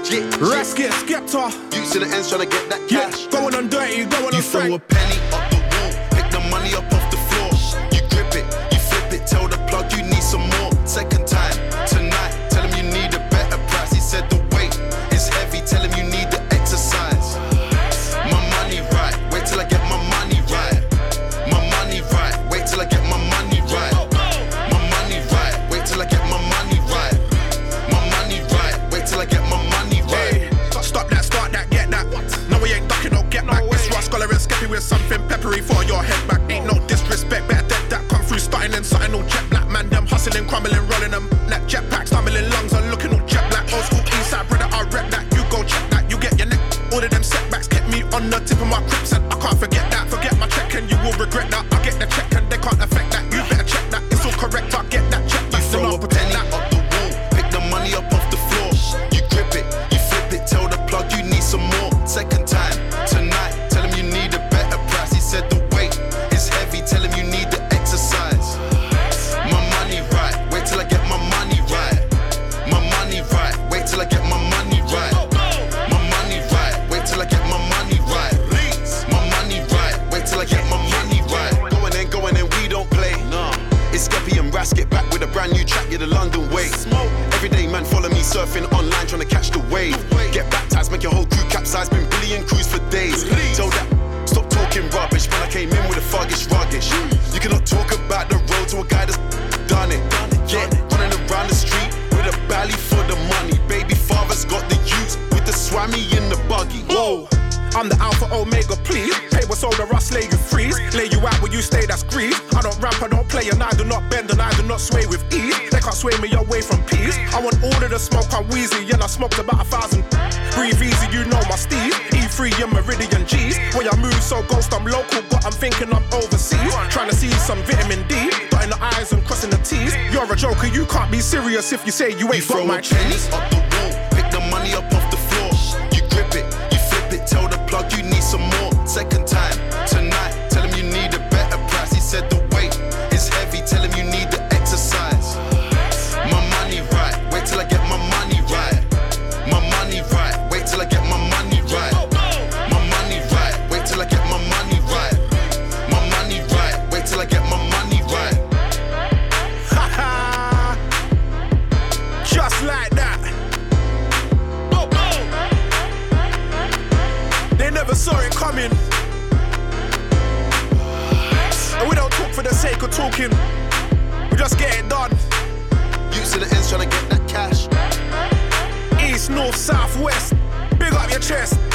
Rasket, Skepta. Youths to the ends trying to get that cash. Going on dirty, going on throw frank. a penny up the wall, pick the money up off the floor. You grip it, you flip it, tell the plug you need some more. Second time, tonight, tell him you need a better price. He said the weight is heavy, tell him you need the exercise. My money right, wait till I get my money right. My money right, wait till I get my money right. My money right, wait till I get my money right. My money right, wait till I get my money right. Stop that, start that, get that. No, we ain't ducking, no get back. This raw scholar and skeppy with something peppery for your head back. Ain't no disrespect, better dead that come through starting and something all jet black. Man, them hustling, crumbling, rolling them. Like jetpacks, stumbling lungs and looking all jet black. Old school Eastside brother, I rep that. You go check that, you get your neck. All of them setbacks kept me on the tip of my crips and I can't forget that. Forget my check and you will regret that. I get the check and they can't affect that. You better check that, it's all correct. I get that check back. You throw a penny up the wall, pick the money up off the floor. You grip it, you flip it, tell the plug you need some more. Second time, tonight, tell him you need a better price. He said the weight is heavy, tell him you need the exercise. My money right, wait till I get my money right. My money right, wait till I get my money right. My money right, wait till I get my money right. My money right, wait till I get my money right. Going in, we don't play. It's Skeppy and Rasket back with a brand new track, yeah, the London way. Everyday man follow me surfing online trying to catch the wave. Get baptized, make your whole crew capsize, been billion crews for days. Tell that, stop talking rubbish, man, I came in with a fuggish ruggish. You cannot talk about the road to a guy that's done it. Yeah, running around the street with a belly for the money. Baby father's got the youth with the swammy in the buggy. Whoa, I'm the Alpha Omega, please. Pay what's older, I slay you freeze. Lay you out where you stay, that's grease. I don't rap, I don't play, and I do not bend, and I do not sway with ease. They can't sway me away from peace. I want all of the smoke, I'm wheezy, and I smoked about 1,000. Breathe easy, you know my Steve. E3 and Meridian G's. When I move so ghost, I'm local, but I'm thinking I'm overseas. Trying to see some vitamin D, dotting the I's and crossing the T's. You're a joker, you can't be serious if you say you ain't got my cheese. Up the wall, pick the money up off the floor. You grip it, you flip it, tell the plug you need some more. Second time, tonight, tell him you need a better price. He said the weight is heavy, tell him you need the exercise. My money right, wait till I get my money right. My money right, wait till I get my money right. My money right, wait till I get my money right. My money right, wait till I get my money right. Ha ha, just like that. They never saw it coming. And we don't talk for the sake of talking. We just get it done. Youths to the ends trying to get that cash. East, north, south, west. Big up your chest.